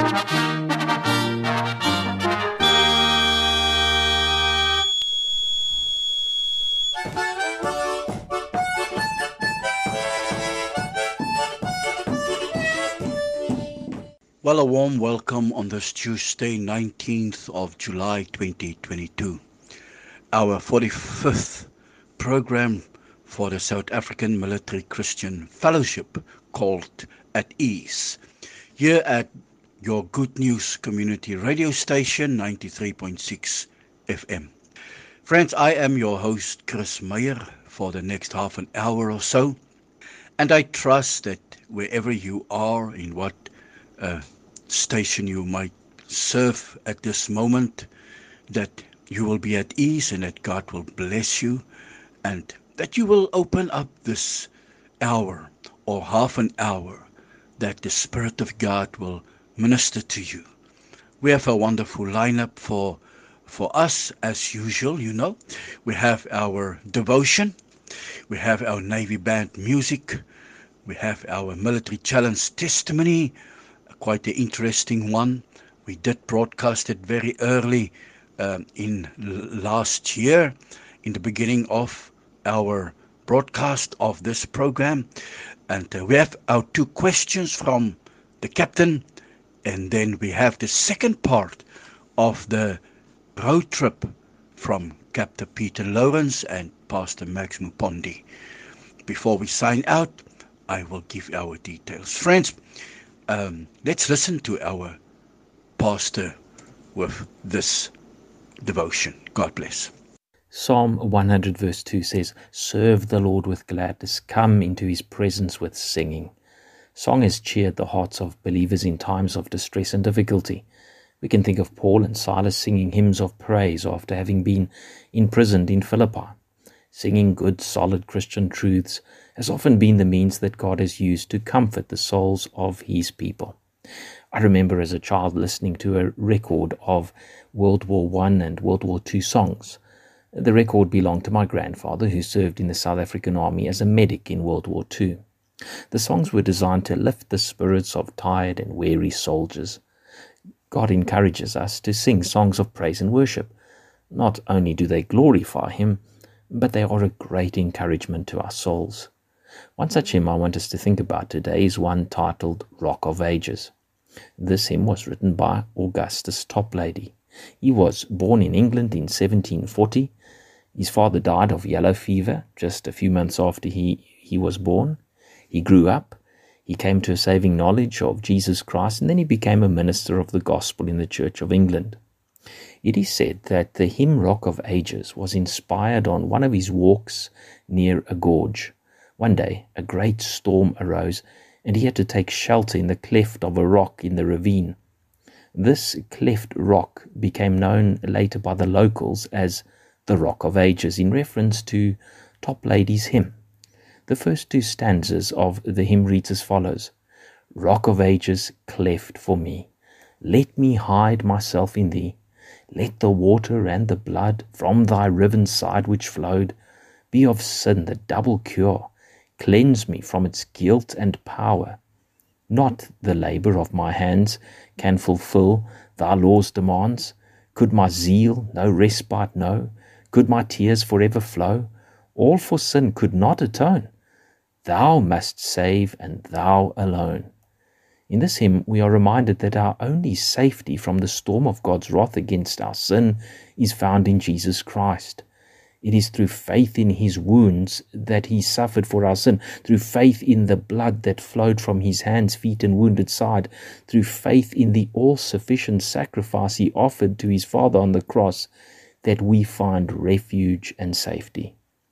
Well, a warm welcome on this Tuesday, 19th of July 2022, our 45th program for the South African Military Christian Fellowship called At Ease, here at your Good News Community Radio Station 93.6 FM. Friends, I am your host, Chris Meyer, for the next half an hour or so, and I trust that wherever you are, in what station you might serve at this moment, that you will be at ease and that God will bless you, and that you will open up this hour or half an hour, that the Spirit of God will minister to you. We have a wonderful lineup for us as usual. We have our devotion, we have our Navy Band music, we have our Military Challenge testimony, quite an interesting one. We did broadcast it very early in last year, in the beginning of our broadcast of this program. And we have our two questions from the captain, and then we have the second part of the road trip from Captain Peter Lawrence and Pastor Max Mupondi. Before we sign out, I will give our details. Friends, let's listen to our pastor with this devotion. God bless. Psalm 100 verse 2 says, "Serve the Lord with gladness, come into his presence with singing." Song has cheered the hearts of believers in times of distress and difficulty. We can think of Paul and Silas singing hymns of praise after having been imprisoned in Philippi. Singing good, solid Christian truths has often been the means that God has used to comfort the souls of his people. I remember as a child listening to a record of World War I and World War II songs. The record belonged to my grandfather, who served in the South African Army as a medic in World War II. The songs were designed to lift the spirits of tired and weary soldiers. God encourages us to sing songs of praise and worship. Not only do they glorify him, but they are a great encouragement to our souls. One such hymn I want us to think about today is one titled Rock of Ages. This hymn was written by Augustus Toplady. He was born in England in 1740. His father died of yellow fever just a few months after he was born. He grew up, he came to a saving knowledge of Jesus Christ, and then he became a minister of the gospel in the Church of England. It is said that the hymn Rock of Ages was inspired on one of his walks near a gorge. One day, a great storm arose, and he had to take shelter in the cleft of a rock in the ravine. This cleft rock became known later by the locals as the Rock of Ages, in reference to Toplady's hymn. The first two stanzas of the hymn reads as follows: "Rock of Ages, cleft for me, let me hide myself in thee. Let the water and the blood from thy riven side which flowed be of sin the double cure. Cleanse me from its guilt and power. Not the labour of my hands can fulfil thy law's demands. Could my zeal no respite know? Could my tears forever flow? All for sin could not atone. Thou must save, and thou alone." In this hymn, we are reminded that our only safety from the storm of God's wrath against our sin is found in Jesus Christ. It is through faith in his wounds that he suffered for our sin, through faith in the blood that flowed from his hands, feet, and wounded side, through faith in the all-sufficient sacrifice he offered to his Father on the cross, that we find refuge and safety.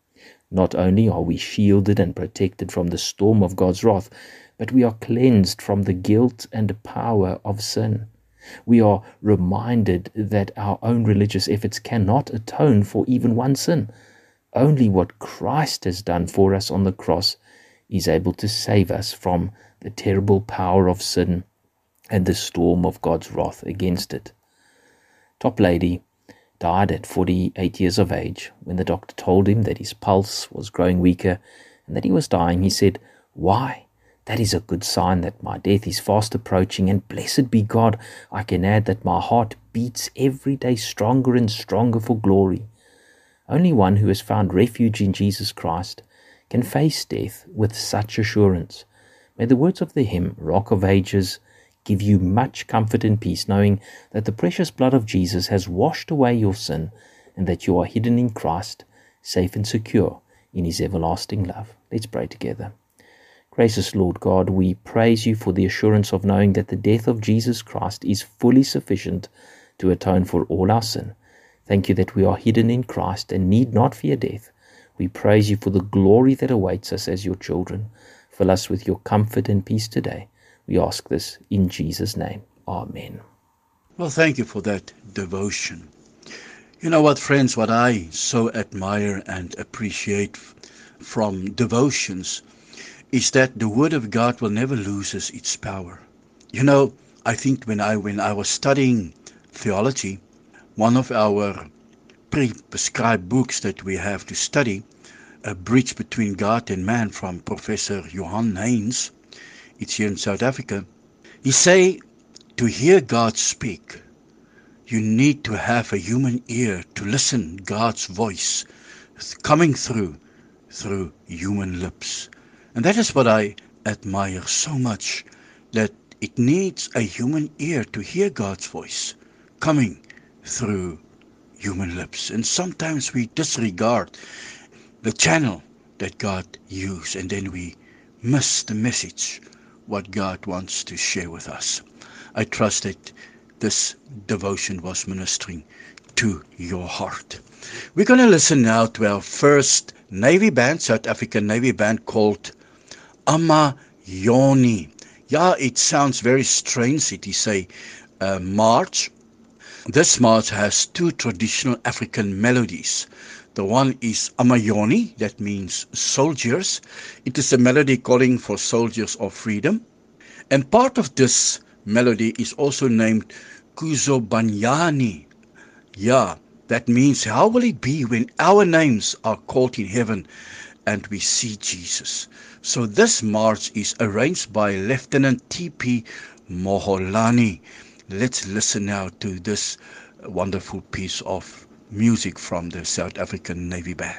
Not only are we shielded and protected from the storm of God's wrath, but we are cleansed from the guilt and power of sin. We are reminded that our own religious efforts cannot atone for even one sin. Only what Christ has done for us on the cross is able to save us from the terrible power of sin and the storm of God's wrath against it. Toplady died at 48 years of age. When the doctor told him that his pulse was growing weaker and that he was dying, he said, "Why? That is a good sign that my death is fast approaching, and blessed be God, I can add that my heart beats every day stronger and stronger for glory. Only one who has found refuge in Jesus Christ can face death with such assurance. May the words of the hymn, Rock of Ages, give you much comfort and peace, knowing that the precious blood of Jesus has washed away your sin, and that you are hidden in Christ, safe and secure in his everlasting love. Let's pray together. Gracious Lord God, we praise you for the assurance of knowing that the death of Jesus Christ is fully sufficient to atone for all our sin. Thank you that we are hidden in Christ and need not fear death. We praise you for the glory that awaits us as your children. Fill us with your comfort and peace today. We ask this in Jesus' name. Amen. Well, thank you for that devotion. You know what, friends, what I so admire and appreciate from devotions is that the Word of God will never lose its power. You know, I think when I was studying theology, one of our pre-prescribed books that we have to study, A Bridge Between God and Man from Professor Johan Haynes, it's here in South Africa, he say, to hear God speak, you need to have a human ear to listen God's voice coming through human lips. And that is what I admire so much, that it needs a human ear to hear God's voice coming through human lips. And sometimes we disregard the channel that God used, and then we miss the message, what God wants to share with us. I trust that this devotion was ministering to your heart. We're going to listen now to our first Navy band, South African Navy band, called Amayoni. Yeah, it sounds very strange. It is a march. This march has two traditional African melodies. The one is Amayoni, that means soldiers. It is a melody calling for soldiers of freedom. And part of this melody is also named Kuzobanyani. Yeah, that means how will it be when our names are called in heaven and we see Jesus. So this march is arranged by Lieutenant T.P. Moholani. Let's listen now to this wonderful piece of music from the South African Navy Band.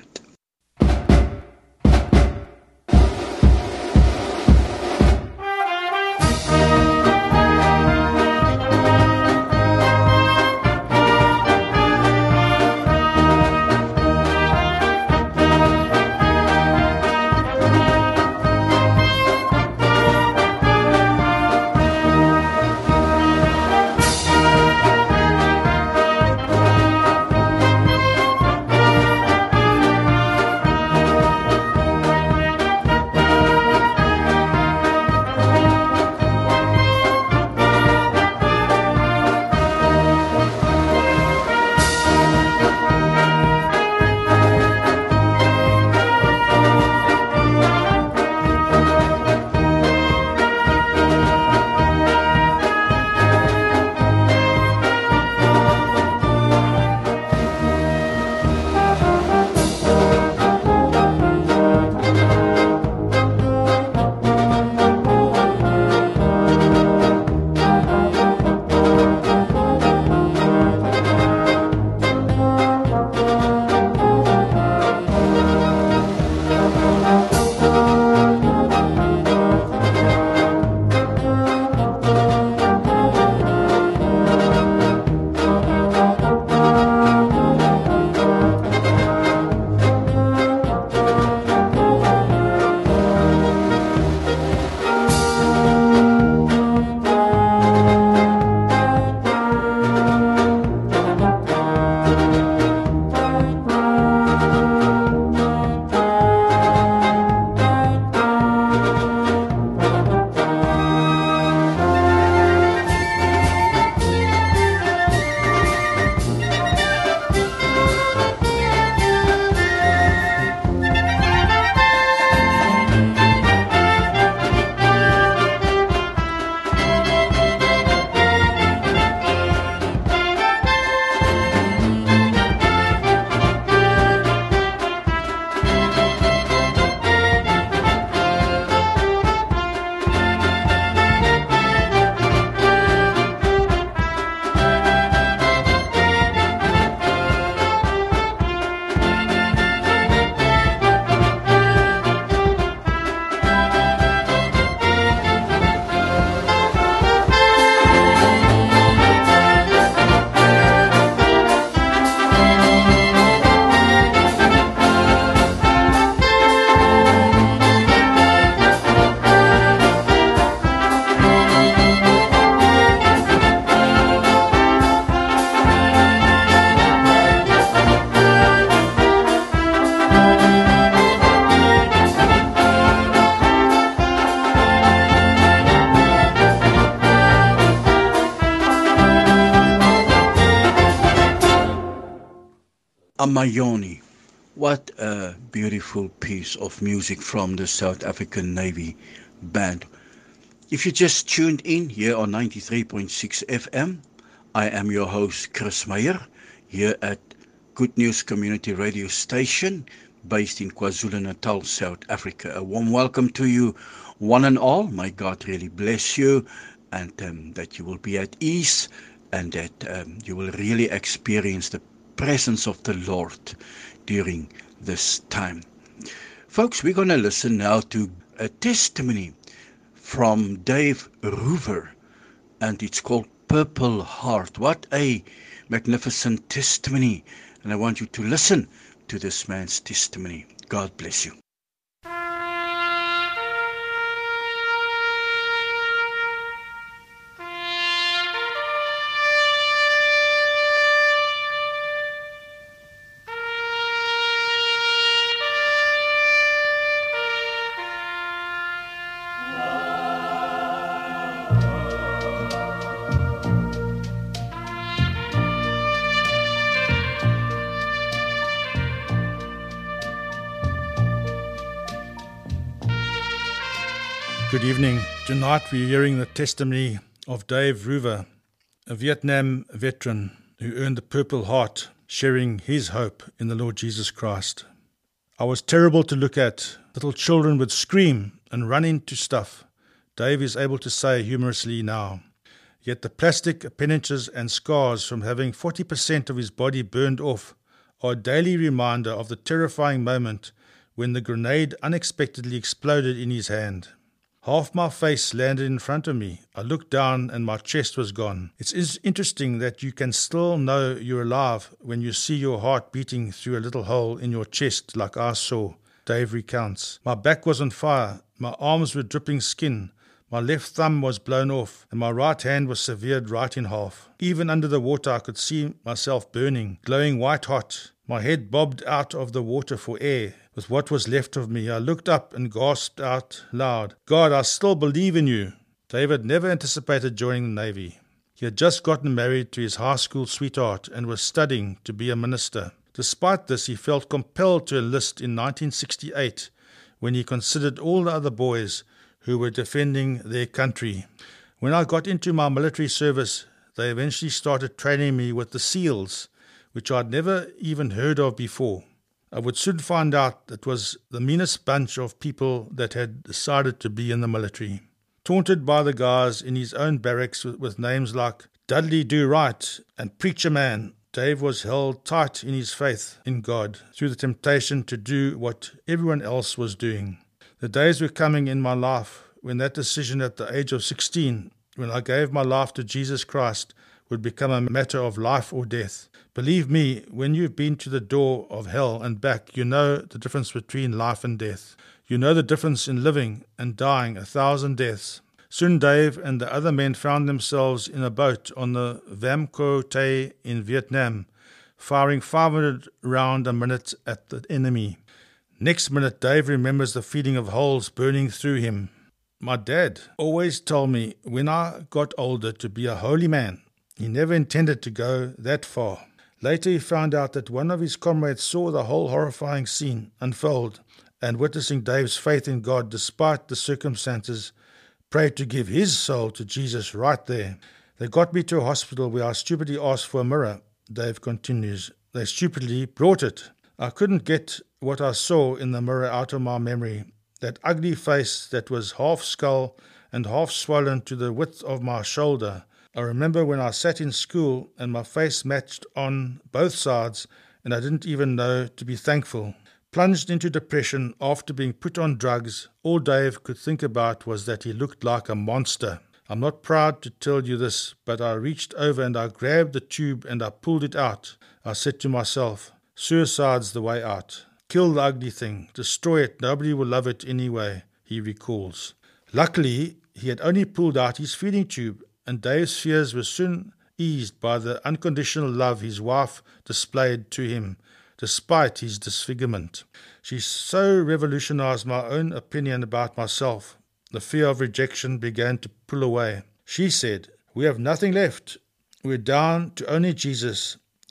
Amayoni. What a beautiful piece of music from the South African Navy Band. If you just tuned in here on 93.6 FM, I am your host Chris Meyer here at Good News Community Radio Station based in KwaZulu-Natal, South Africa. A warm welcome to you one and all. May God really bless you and that you will be at ease and that you will really experience the presence of the Lord during this time. Folks, we're going to listen now to a testimony from Dave Roever, and it's called Purple Heart. What a magnificent testimony, and I want you to listen to this man's testimony. God bless you. Good evening. Tonight we're hearing the testimony of Dave Roever, a Vietnam veteran who earned the Purple Heart, sharing his hope in the Lord Jesus Christ. I was terrible to look at. Little children would scream and run into stuff. Dave is able to say humorously now. Yet the plastic appendages and scars from having 40% of his body burned off are a daily reminder of the terrifying moment when the grenade unexpectedly exploded in his hand. Half my face landed in front of me. I looked down and my chest was gone. It's interesting that you can still know you're alive when you see your heart beating through a little hole in your chest like I saw, Dave recounts. My back was on fire. My arms were dripping skin. My left thumb was blown off and my right hand was severed right in half. Even under the water I could see myself burning, glowing white hot. My head bobbed out of the water for air. With what was left of me, I looked up and gasped out loud, "God, I still believe in you." David never anticipated joining the Navy. He had just gotten married to his high school sweetheart and was studying to be a minister. Despite this, he felt compelled to enlist in 1968 when he considered all the other boys who were defending their country. When I got into my military service, they eventually started training me with the SEALs, which I'd never even heard of before. I would soon find out it was the meanest bunch of people that had decided to be in the military. Taunted by the guys in his own barracks with names like Dudley Do Right and Preacher Man, Dave was held tight in his faith in God through the temptation to do what everyone else was doing. The days were coming in my life when that decision at the age of 16, when I gave my life to Jesus Christ, would become a matter of life or death. Believe me, when you've been to the door of hell and back, you know the difference between life and death. You know the difference in living and dying 1,000 deaths. Soon Dave and the other men found themselves in a boat on the Vam Co Tay in Vietnam, firing 500 rounds a minute at the enemy. Next minute, Dave remembers the feeling of holes burning through him. My dad always told me when I got older to be a holy man. He never intended to go that far. Later he found out that one of his comrades saw the whole horrifying scene unfold and, witnessing Dave's faith in God despite the circumstances, prayed to give his soul to Jesus right there. They got me to a hospital where I stupidly asked for a mirror, Dave continues. They stupidly brought it. I couldn't get what I saw in the mirror out of my memory. That ugly face that was half skull and half swollen to the width of my shoulder. I remember when I sat in school and my face matched on both sides and I didn't even know to be thankful. Plunged into depression after being put on drugs, all Dave could think about was that he looked like a monster. I'm not proud to tell you this, but I reached over and I grabbed the tube and I pulled it out. I said to myself, suicide's the way out. Kill the ugly thing. Destroy it. Nobody will love it anyway, he recalls. Luckily, he had only pulled out his feeding tube, and Dave's fears were soon eased by the unconditional love his wife displayed to him, despite his disfigurement. She so revolutionized my own opinion about myself. The fear of rejection began to pull away. She said, "We have nothing left. We're down to only Jesus.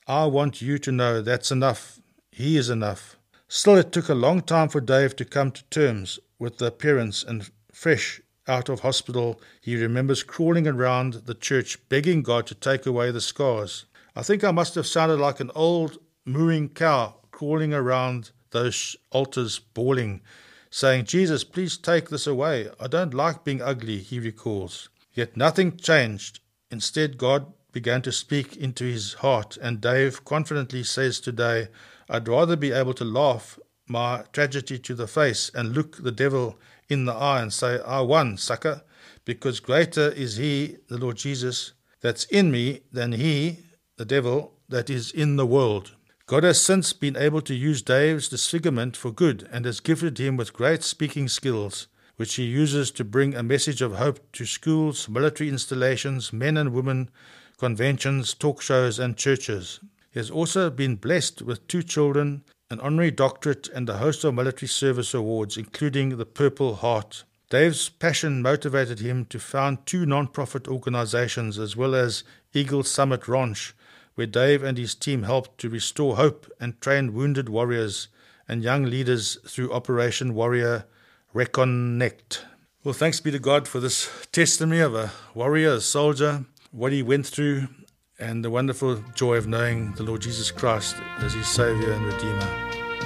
I want you to know that's enough. He is enough. Still, it took a long time for Dave to come to terms with the appearance, and fresh out of hospital, he remembers crawling around the church begging God to take away the scars. I think I must have sounded like an old mooing cow crawling around those altars bawling, saying, Jesus, please take this away. I don't like being ugly, he recalls. Yet nothing changed. Instead, God began to speak into his heart, and Dave confidently says today, I'd rather be able to laugh my tragedy to the face and look the devil in the eye and say, I won, sucker, because greater is he, the Lord Jesus, that's in me than he, the devil, that is in the world. God has since been able to use Dave's disfigurement for good and has gifted him with great speaking skills, which he uses to bring a message of hope to schools, military installations, men and women, conventions, talk shows, and churches. He has also been blessed with 2 children, an honorary doctorate, and a host of military service awards, including the Purple Heart. Dave's passion motivated him to found 2 non-profit organizations, as well as Eagle Summit Ranch, where Dave and his team helped to restore hope and train wounded warriors and young leaders through Operation Warrior Reconnect. Well, thanks be to God for this testimony of a warrior, a soldier, what he went through, and the wonderful joy of knowing the Lord Jesus Christ as his Savior and Redeemer.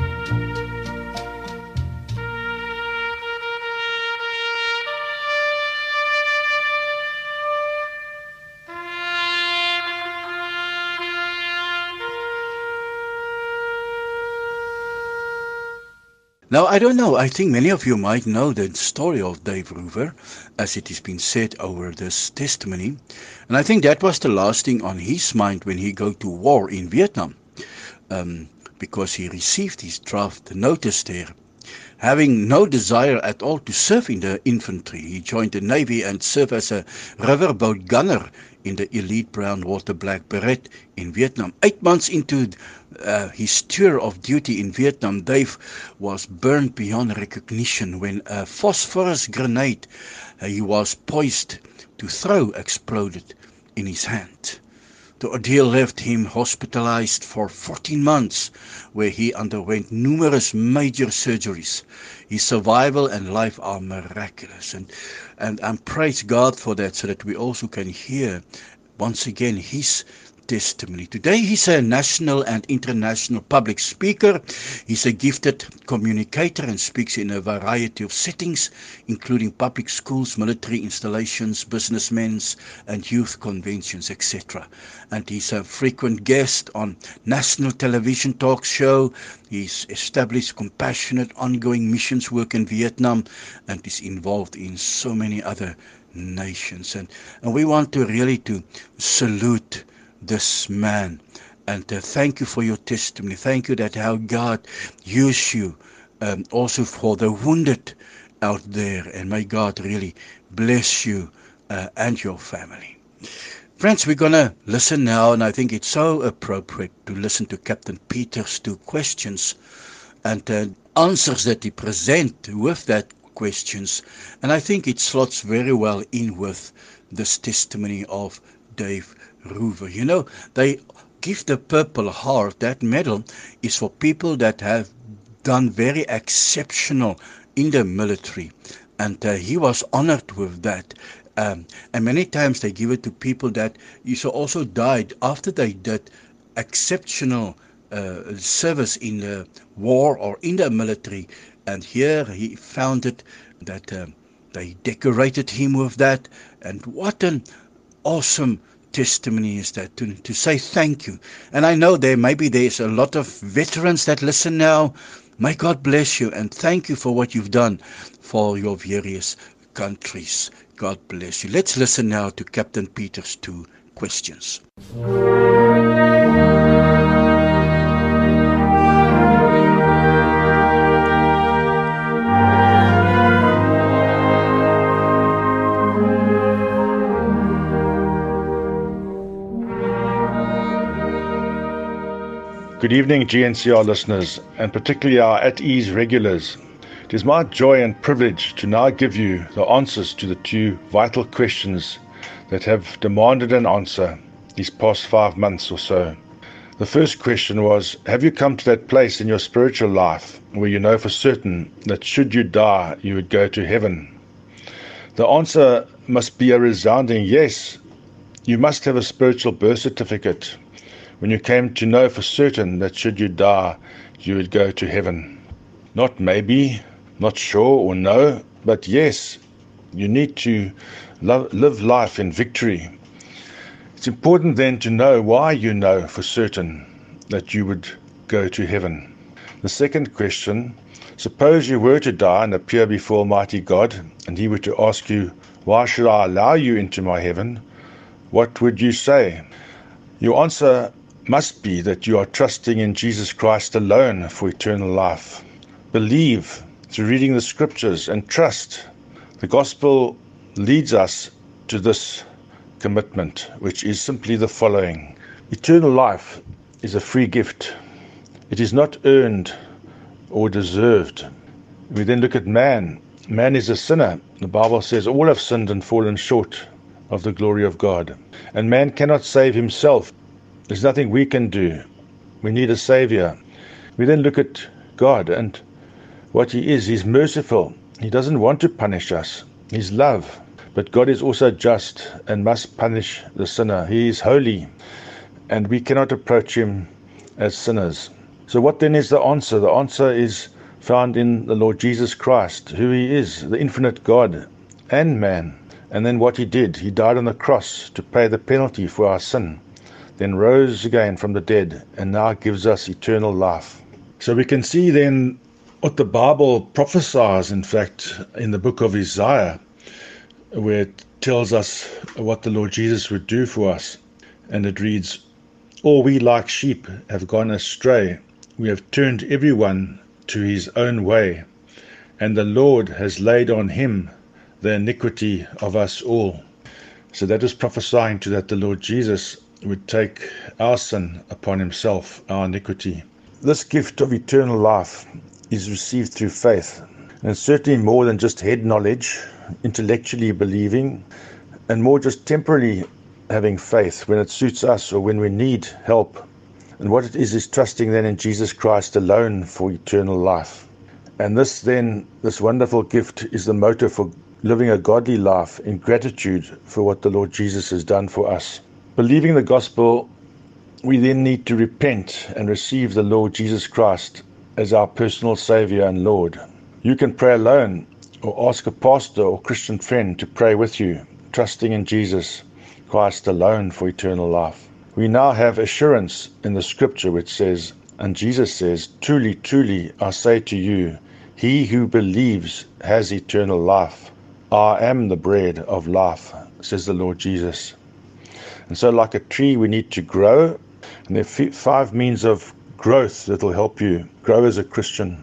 Now, I don't know, I think many of you might know the story of Dave Roever, as it has been said over this testimony. And I think that was the last thing on his mind when he go to war in Vietnam, because he received his draft notice there. Having no desire at all to serve in the infantry, he joined the Navy and served as a riverboat gunner in the elite brown water black beret in Vietnam. 8 months into his tour of duty in Vietnam, Dave was burned beyond recognition when a phosphorus grenade he was poised to throw exploded in his hand. The ordeal left him hospitalized for 14 months, where he underwent numerous major surgeries. His survival and life are miraculous, and praise God for that, so that we also can hear once again his testimony. Today he's a national and international public speaker. He's a gifted communicator and speaks in a variety of settings, including public schools, military installations, businessmen's and youth conventions, etc. And he's a frequent guest on national television talk show. He's established compassionate ongoing missions work in Vietnam and is involved in so many other nations. And we want to really to salute this man and thank you for your testimony. Thank you that how God used you also for the wounded out there, and may God really bless you and your family. Friends, we're going to listen now, and I think it's so appropriate to listen to Captain Peter's 2 questions and answers that he present with that questions, and I think it slots very well in with this testimony of Dave Roever. You know, they give the Purple Heart, that medal is for people that have done very exceptional in the military, and he was honored with that. And many times they give it to people that also died after they did exceptional service in the war or in the military. And here he found it that they decorated him with that. And what an awesome testimony is that, to say thank you. And I know there's a lot of veterans that listen now. May God bless you and thank you for what you've done for your various countries. God bless you. Let's listen now to Captain Peter's 2 questions. Good evening, GNCR listeners, and particularly our At Ease regulars. It is my joy and privilege to now give you the answers to the 2 vital questions that have demanded an answer these past 5 months or so. The first question was, have you come to that place in your spiritual life where you know for certain that should you die, you would go to heaven? The answer must be a resounding yes. You must have a spiritual birth certificate when you came to know for certain that should you die, you would go to heaven. Not maybe, not sure or no, but yes, you need to live life in victory. It's important then to know why you know for certain that you would go to heaven. The second question, suppose you were to die and appear before Almighty God, and He were to ask you, why should I allow you into my heaven? What would you say? Your answer must be that you are trusting in Jesus Christ alone for eternal life. Believe through reading the scriptures and trust. The gospel leads us to this commitment, which is simply the following. Eternal life is a free gift. It is not earned or deserved. We then look at man. Man is a sinner. The Bible says all have sinned and fallen short of the glory of God. And man cannot save himself. There's nothing we can do. We need a Savior. We then look at God and what He is. He's merciful. He doesn't want to punish us. He's love. But God is also just and must punish the sinner. He is holy, and we cannot approach Him as sinners. So what then is the answer? The answer is found in the Lord Jesus Christ, who He is, the infinite God and man. And then what He did, He died on the cross to pay the penalty for our sin, then rose again from the dead, and now gives us eternal life. So we can see then what the Bible prophesies, in fact, in the book of Isaiah, where it tells us what the Lord Jesus would do for us. And it reads, all we like sheep have gone astray. We have turned everyone to his own way, and the Lord has laid on Him the iniquity of us all. So that is prophesying to that the Lord Jesus would take our sin upon Himself, our iniquity. This gift of eternal life is received through faith, and certainly more than just head knowledge, intellectually believing, and more just temporarily having faith when it suits us or when we need help. And what it is trusting then in Jesus Christ alone for eternal life. And this wonderful gift is the motive for living a godly life in gratitude for what the Lord Jesus has done for us. Believing the gospel, we then need to repent and receive the Lord Jesus Christ as our personal Savior and Lord. You can pray alone or ask a pastor or Christian friend to pray with you, trusting in Jesus Christ alone for eternal life. We now have assurance in the scripture which says, and Jesus says, truly, truly, I say to you, he who believes has eternal life. I am the bread of life, says the Lord Jesus. And so like a tree, we need to grow. And there are 5 means of growth that will help you grow as a Christian.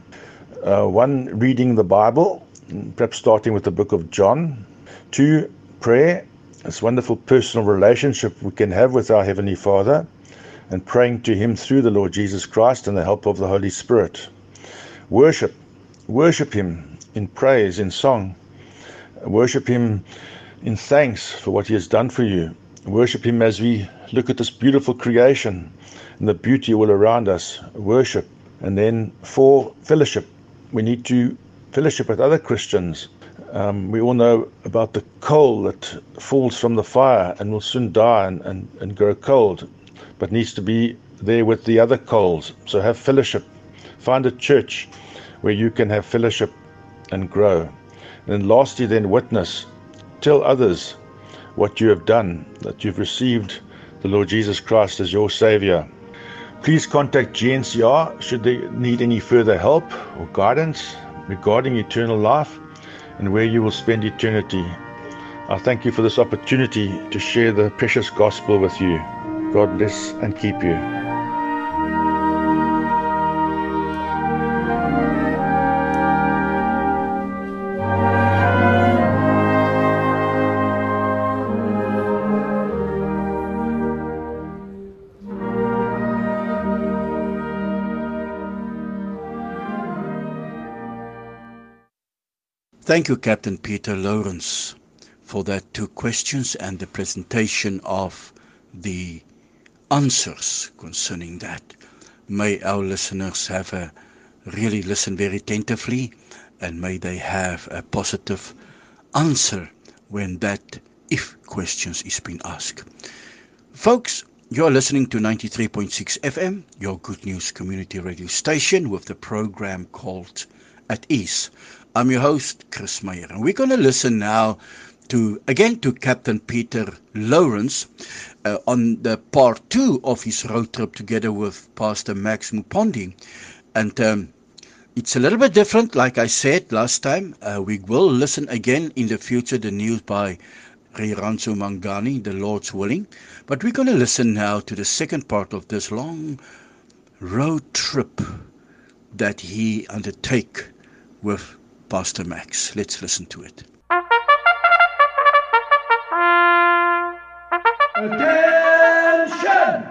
1, reading the Bible, perhaps starting with the book of John. 2, prayer. This wonderful personal relationship we can have with our Heavenly Father, and praying to Him through the Lord Jesus Christ and the help of the Holy Spirit. Worship. Worship Him in praise, in song. Worship Him in thanks for what He has done for you. Worship Him as we look at this beautiful creation and the beauty all around us. Worship. And then 4, fellowship. We need to fellowship with other Christians. We all know about the coal that falls from the fire and will soon die and grow cold, but needs to be there with the other coals. So have fellowship. Find a church where you can have fellowship and grow. And then lastly, then witness. Tell others what you have done, that you've received the Lord Jesus Christ as your Savior. Please contact GNCR should they need any further help or guidance regarding eternal life and where you will spend eternity. I thank you for this opportunity to share the precious gospel with you. God bless and keep you. Thank you, Captain Peter Lawrence, for that 2 questions and the presentation of the answers concerning that. May our listeners really listen very attentively, and may they have a positive answer when that if questions is being asked. Folks, you're listening to 93.6 FM, your Good News community radio station, with the program called At Ease. I'm your host, Chris Meyer, and we're going to listen now to Captain Peter Lawrence on the part 2 of his road trip together with Pastor Max Mupondi. And it's a little bit different, like I said last time. We will listen again in the future, the news by Riranzo Mangani, the Lord's willing. But we're going to listen now to the second part of this long road trip that he undertake with Pastor Max. Let's listen to it. Attention!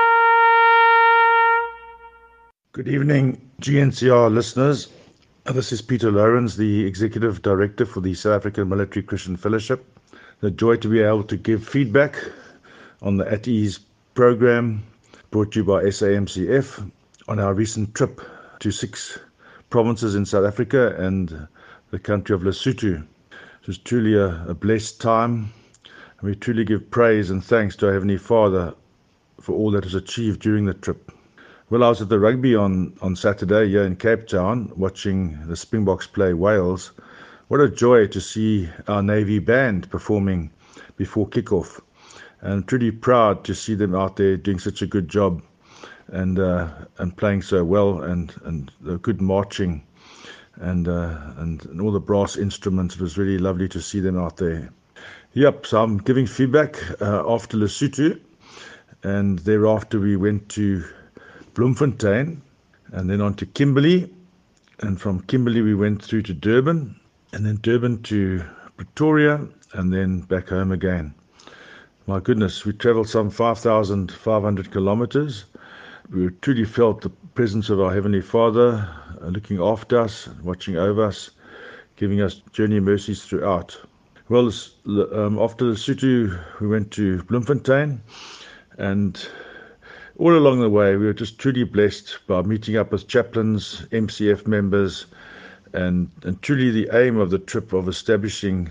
Good evening, GNCR listeners. This is Peter Lawrence, the Executive Director for the South African Military Christian Fellowship. The joy to be able to give feedback on the At Ease program brought to you by SAMCF on our recent trip to 6 provinces in South Africa and the country of Lesotho. It was truly a blessed time, and we truly give praise and thanks to our Heavenly Father for all that was achieved during the trip. Well, I was at the rugby on Saturday here in Cape Town, watching the Springboks play Wales. What a joy to see our Navy band performing before kickoff, and truly proud to see them out there doing such a good job and playing so well, and the good marching and all the brass instruments. It was really lovely to see them out there. Yep, so I'm giving feedback after Lesotho, and thereafter we went to Bloemfontein and then on to Kimberley, and from Kimberley we went through to Durban, and then Durban to Pretoria, and then back home again. My goodness, we traveled some 5,500 kilometers. We truly felt the presence of our Heavenly Father looking after us, watching over us, giving us journey mercies throughout. Well, after Lesotho, we went to Bloemfontein, and all along the way, we were just truly blessed by meeting up with chaplains, MCF members, and truly the aim of the trip of establishing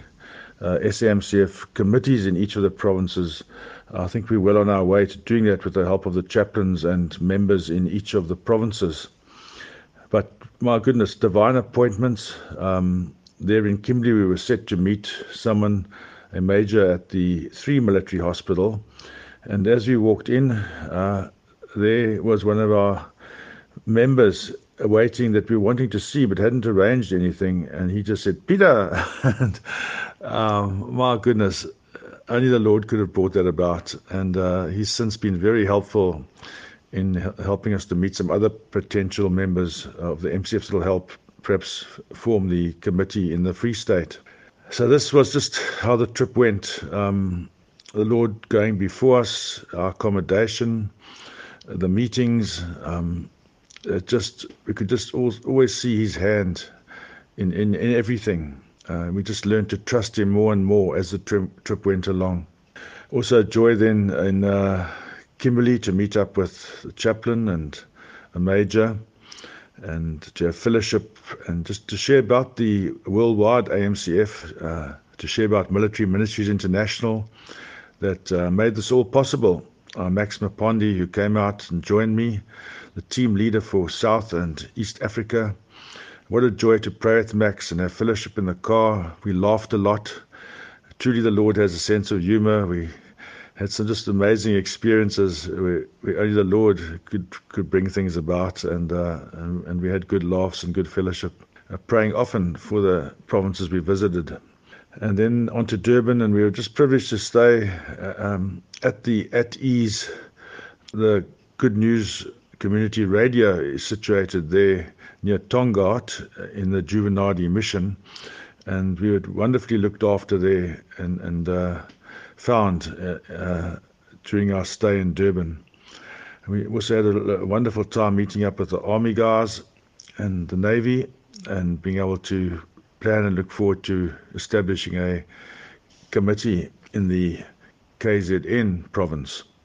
SAMCF committees in each of the provinces. I think we're well on our way to doing that with the help of the chaplains and members in each of the provinces. But my goodness, divine appointments. There in Kimberley, we were set to meet someone, a major at the 3 military hospital. And as we walked in, there was one of our members waiting that we were wanting to see but hadn't arranged anything. And he just said, "Peter!" And my goodness, only the Lord could have brought that about. And he's since been very helpful in helping us to meet some other potential members of the MCF that will help perhaps form the committee in the Free State. So this was just how the trip went. The Lord going before us, our accommodation, the meetings, we could just always see His hand in everything. We just learned to trust Him more and more as the trip went along. Also joy then in Kimberley to meet up with the chaplain and a major, and to have fellowship and just to share about the worldwide AMCF, to share about Military Ministries International that made this all possible. Max Mupondi, who came out and joined me, the team leader for South and East Africa. What a joy to pray with Max and have fellowship in the car. We laughed a lot. Truly the Lord has a sense of humor. We had some just amazing experiences where only the Lord could bring things about, and we had good laughs and good fellowship, praying often for the provinces we visited. And then on to Durban, and we were just privileged to stay at the At Ease. The Good News Community Radio is situated there near Tongaat in the Juvenadi Mission, and we were wonderfully looked after there and found during our stay in Durban. And we also had a wonderful time meeting up with the Army guys and the Navy, and being able to plan and look forward to establishing a committee in the KZN province.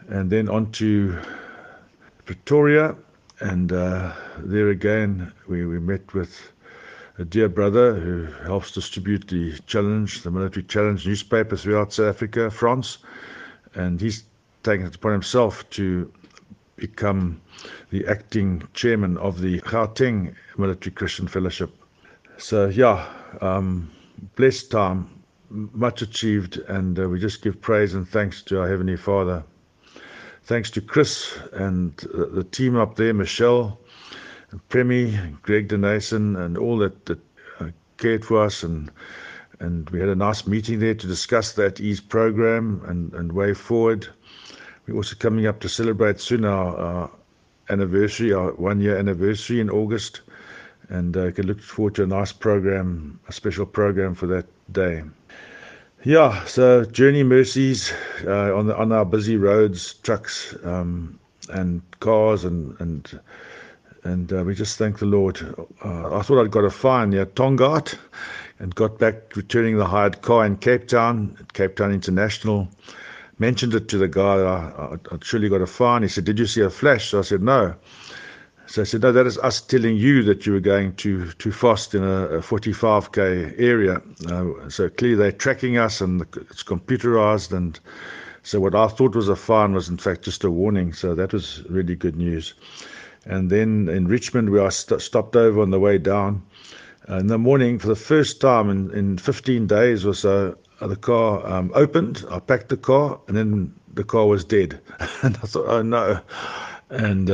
and then on to Pretoria, and there again we met with a dear brother who helps distribute the Military Challenge newspaper throughout South Africa, France, and he's taken it upon himself to become the acting chairman of the Gauteng Military Christian Fellowship. So blessed time, much achieved, and we just give praise and thanks to our Heavenly Father. Thanks to Chris and the team up there, Michelle, and Premi, Greg Denason, and all that cared for us, and we had a nice meeting there to discuss that Ease program and way forward. We're also coming up to celebrate soon our anniversary, our 1-year anniversary in August, and can look forward to a nice program, a special program for that day. So journey mercies on our busy roads, trucks and cars, and we just thank the Lord. I thought I'd got a fine near Tongaat and got back returning the hired car in Cape Town International. Mentioned it to the guy. I'd surely got a fine. He said, "Did you see a flash?" So I said, "No." So I said, "No, that is us telling you that you were going too fast in a 45k area." So clearly they're tracking us, and it's computerized. And so what I thought was a fine was in fact just a warning. So that was really good news. And then in Richmond, where I stopped over on the way down, in the morning, for the first time in 15 days or so, the car opened. I packed the car, and then the car was dead. And I thought, oh no. And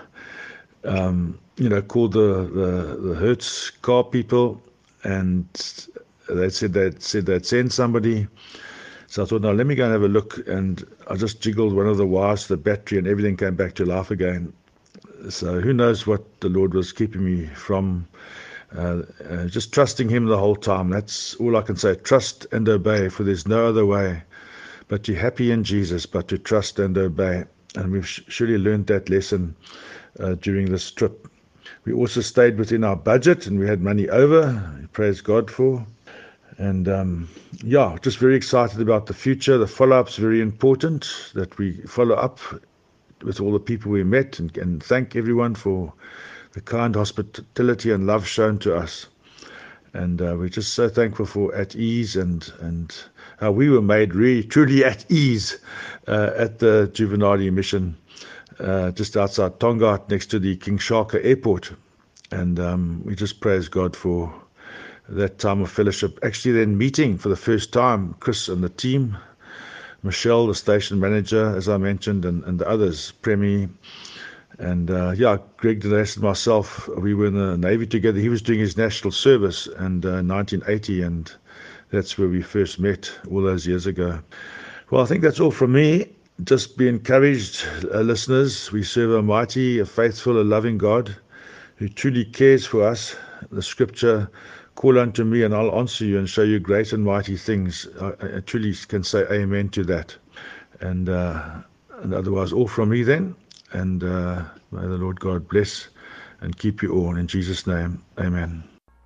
called the Hertz car people, and they said they'd send somebody. So I thought, no, let me go and have a look. And I just jiggled one of the wires to the battery, and everything came back to life again. So who knows what the Lord was keeping me from. Just trusting Him the whole time. That's all I can say. Trust and obey, for there's no other way but to be happy in Jesus, but to trust and obey. And we've surely learned that lesson during this trip. We also stayed within our budget, and we had money over. Praise God for. And just very excited about the future. The follow-up's very important, that we follow up with all the people we met, and thank everyone for the kind hospitality and love shown to us. And we're just so thankful for At Ease, and how we were made really, truly at ease at the Juvenile Mission, just outside Tongaat, next to the King Shaka Airport. And we just praise God for that time of fellowship. Actually then meeting for the first time Chris and the team, Michelle, the station manager, as I mentioned, and the others, Premi, and Greg Denason and myself. We were in the Navy together. He was doing his national service in 1980, and that's where we first met all those years ago. Well, I think that's all from me. Just be encouraged, listeners. We serve a mighty, a faithful, a loving God who truly cares for us. The scripture, "Call unto me and I'll answer you and show you great and mighty things." I truly can say amen to that. And otherwise, all from me then. And may the Lord God bless and keep you all. In Jesus' name, amen.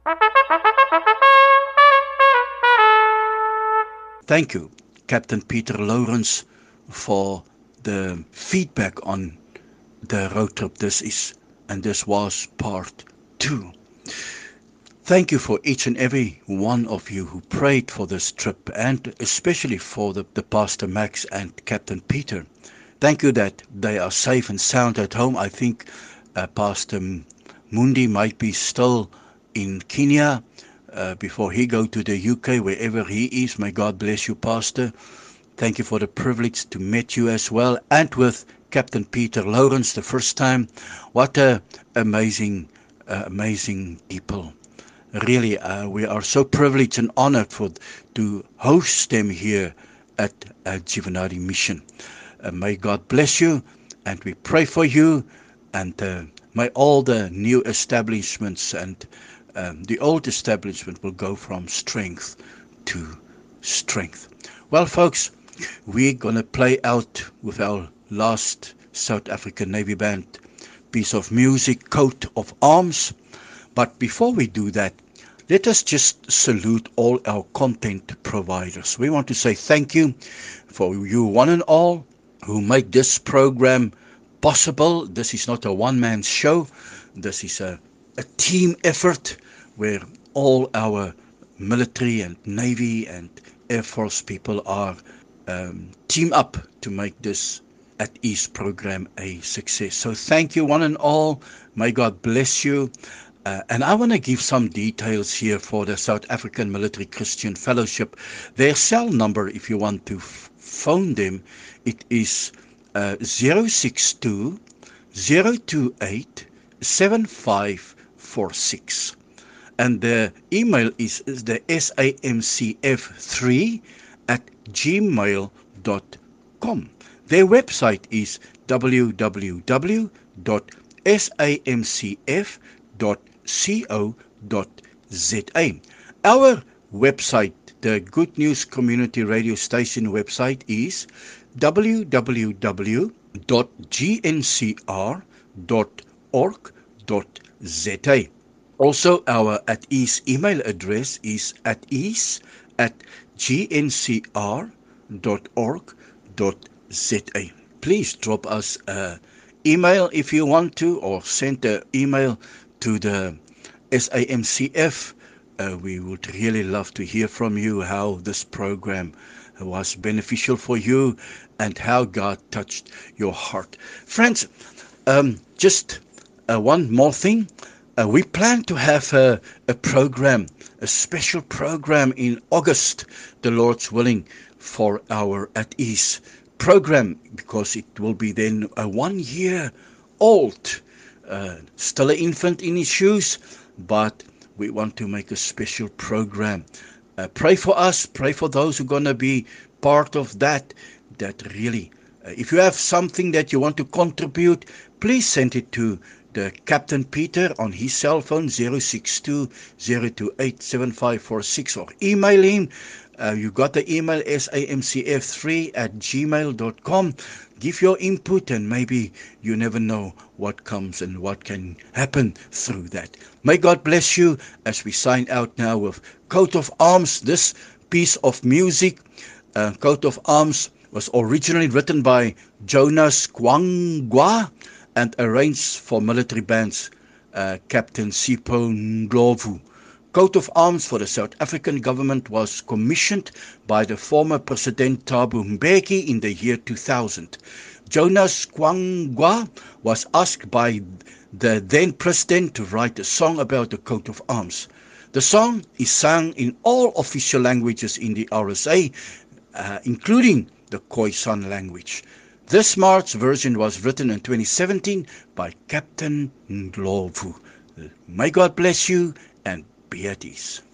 Thank you, Captain Peter Lawrence, for the feedback on the road trip. This was part 2. Thank you for each and every one of you who prayed for this trip, and especially for the Pastor Max and Captain Peter. Thank you that they are safe and sound at home. I think Pastor Mundi might be still in Kenya before he go to the UK, wherever he is. May God bless you, Pastor. Thank you for the privilege to meet you as well, and with Captain Peter Lawrence the first time. What a amazing people. Really, we are so privileged and honored to host them here at Juvenile Mission. May God bless you, and we pray for you, and may all the new establishments and the old establishment will go from strength to strength. Well, folks, we're going to play out with our last South African Navy Band piece of music, Coat of Arms. But before we do that, let us just salute all our content providers. We want to say thank you for you one and all who make this program possible. This is not a one-man show. This is a team effort where all our military and Navy and Air Force people are team up to make this At Ease program a success. So thank you one and all. May God bless you. And I want to give some details here for the South African Military Christian Fellowship. Their cell number, if you want to phone them, it is 062 028 7546. And the email is the samcf3@gmail.com. Their website is www.samcf.co.za. Our website, the Good News Community Radio Station website, is www.gncr.org.za. Also, our At Ease email address is atease@gncr.org.za. Please drop us an email if you want to, or send an email to the SAMCF. We would really love to hear from you how this program was beneficial for you and how God touched your heart. Friends, just one more thing. We plan to have a program, a special program in August, the Lord's willing, for our At Ease program, because it will be then 1 year old, still an infant in his shoes, but we want to make a special program. Pray for us, pray for those who are going to be part of that really, if you have something that you want to contribute, please send it to the Captain Peter on his cell phone 062 028 7546, or email him. You got the email samcf3@gmail.com. Give your input, and maybe you never know what comes and what can happen through that. May God bless you as we sign out now with Coat of Arms. This piece of music, Coat of Arms, was originally written by Jonas Gwangwa and arranged for military bands, Captain Sipho Ndlovu. Coat of Arms for the South African government was commissioned by the former President Thabo Mbeki in the year 2000. Jonas Gwangwa was asked by the then president to write a song about the Coat of Arms. The song is sung in all official languages in the RSA, including the Khoisan language. This March version was written in 2017 by Captain Ndlovu. May God bless you and be at ease.